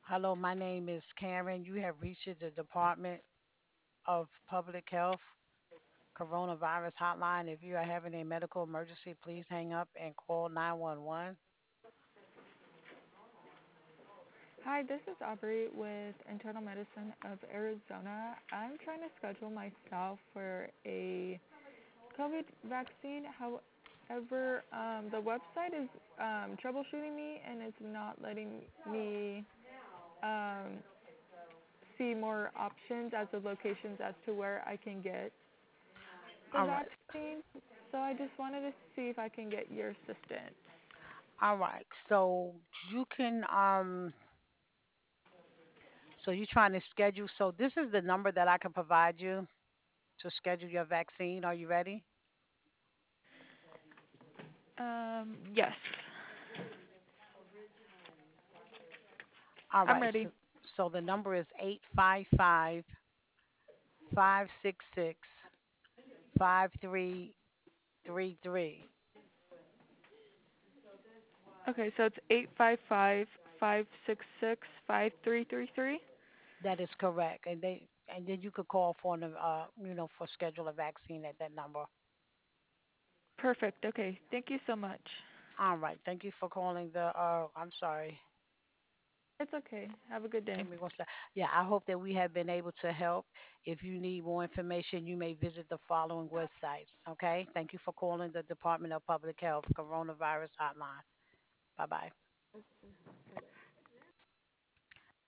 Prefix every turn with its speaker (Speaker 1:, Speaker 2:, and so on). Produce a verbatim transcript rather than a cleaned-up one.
Speaker 1: Hello, my name is Karen. You have reached the Department of Public Health Coronavirus Hotline. If you are having a medical emergency, please hang up and call nine one one.
Speaker 2: Hi, this is Aubrey with Internal Medicine of Arizona. I'm trying to schedule myself for a COVID vaccine. However, um, the website is um, troubleshooting me and it's not letting me um, see more options as of locations as to where I can get the
Speaker 1: All right.
Speaker 2: vaccine. So I just wanted to see if I can get your assistance.
Speaker 1: All right. So you can um so you're trying to schedule. So this is the number that I can provide you to schedule your vaccine. Are you ready?
Speaker 2: Um, yes,
Speaker 1: All
Speaker 2: I'm
Speaker 1: right.
Speaker 2: ready.
Speaker 1: So so the number is eight five five, five six six, five three three three.
Speaker 2: Okay, so it's eight five five five six six five three three three.
Speaker 1: That is correct. And they and then you could call for an uh you know for schedule a vaccine at that number.
Speaker 2: Perfect. Okay. Thank you so much.
Speaker 1: All right. Thank you for calling the uh I'm sorry.
Speaker 2: It's okay. Have a good day.
Speaker 1: Give me one sec. Yeah, I hope that we have been able to help. If you need more information, you may visit the following websites. Okay. Thank you for calling the Department of Public Health Coronavirus Hotline. Bye bye.